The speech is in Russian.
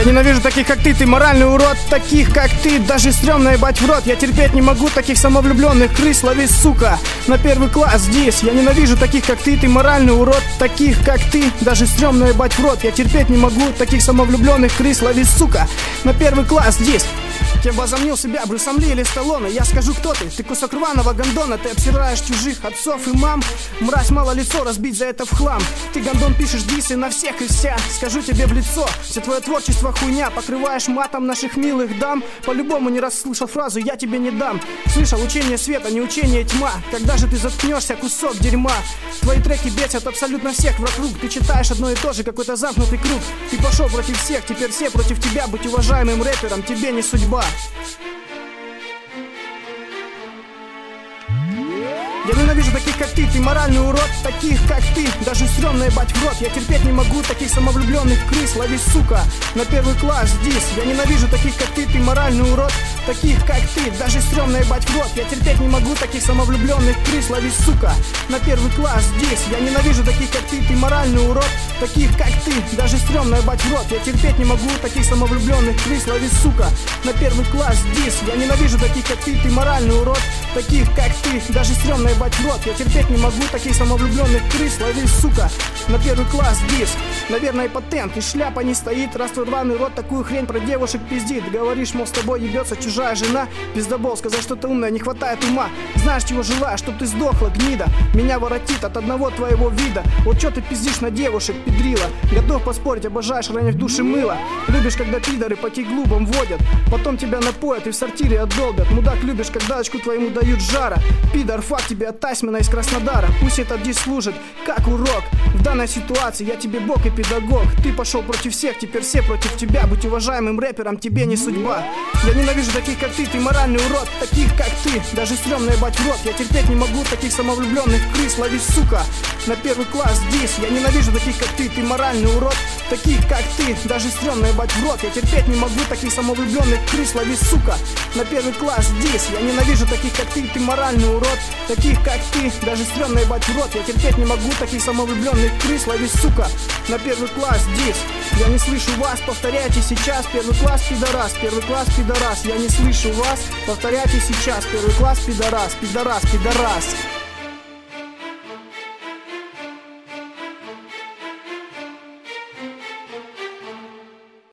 ненавижу таких, как ты моральный урод. Таких, как ты, даже стрёмно ебать в рот. Я терпеть не могу таких самовлюбленных крыс, лови, сука, на первый класс здесь. Я ненавижу таких, как ты моральный урод. Таких, как ты, даже стрёмно ебать в рот. Я терпеть не могу таких самовлюбленных крыс, лови, сука, на первый класс здесь. Я возомнил себя Брюсом Ли или Сталлоне. Я скажу, кто ты. Ты кусок рваного гондона. Ты обсираешь чужих отцов и мам. Мразь, мало лицо разбить за это в хлам. Ты, гондон, пишешь дисы на всех и вся. Скажу тебе в лицо, все твое творчество хуйня. Покрываешь матом наших милых дам. По-любому не раз слышал фразу «я тебе не дам». Слышал учение света, не учение тьма. Когда же ты заткнешься, кусок дерьма? Твои треки бесят абсолютно всех вокруг. Ты читаешь одно и то же, какой-то замкнутый круг. Ты пошел против всех, теперь все против тебя. Быть уважаемым рэпером тебе не судьба. Я ненавижу таких, как ты моральный урод. Таких, как ты, даже стрёмно ебать в рот. Я терпеть не могу таких самовлюбленных крыс, лови, сука, на первый класс здесь. Я ненавижу таких, как ты моральный урод. Таких, как ты, даже стрёмно ебать в рот. Я терпеть не могу таких самовлюбленных крыс, лови, сука, на первый класс здесь. Я ненавижу таких, как ты моральный урод. Таких, как ты, даже стрёмно ебать в рот. Я терпеть не могу таких самовлюбленных крыс, лови, сука, на первый класс здесь. Я ненавижу таких, как ты моральный урод. Таких, как ты, даже стрёмно ебать в рот. Я терпеть не могу таких самовлюбленных крыс, лови, сука, на первый класс здесь. Наверное, патент, и шляпа не стоит. Раз твой рваный рот такую хрень про девушек пиздит. Говоришь, мол, с тобой ебется чужая жена. Пиздобол, сказать что-то умное, не хватает ума. Знаешь, чего желаешь, чтоб ты сдохла, гнида. Меня воротит от одного твоего вида. Вот чё ты пиздишь на девушек, педрила. Готов поспорить, обожаешь ранить в душе мыло. Любишь, когда пидоры по клубам водят. Потом тебя напоят и в сортире отдолбят. Мудак, любишь, когда очку твоему дают жара. Пидор, факт тебе от Тайсмена из Краснодара. Пусть этот дис служит как урок. В данной ситуации я тебе бог и педагог. Ты пошел против всех, теперь все против тебя. Быть уважаемым рэпером тебе не судьба. Я ненавижу таких, как ты моральный урод. Таких, как ты, даже стрёмно ебать в рот. Я терпеть не могу таких самовлюбленных крыс, лови, сука, на первый класс здесь. Я ненавижу таких, как ты моральный урод. Таких, как ты, даже стрёмно ебать в рот. Я терпеть не могу таких самовлюбленных крыс, лови, сука, на первый класс здесь. Я ненавижу таких, как ты моральный урод. Таких, как ты, даже стрёмно ебать в рот. Я терпеть не могу таких самовлюбленных крыс, лови, сука, на первый класс здесь. Я не слышу вас, повторяйте сейчас. Первый класс пидорас, первый класс пидорас. Я не слышу вас, повторяйте сейчас. Первый класс пидорас, пидорас, пидорас.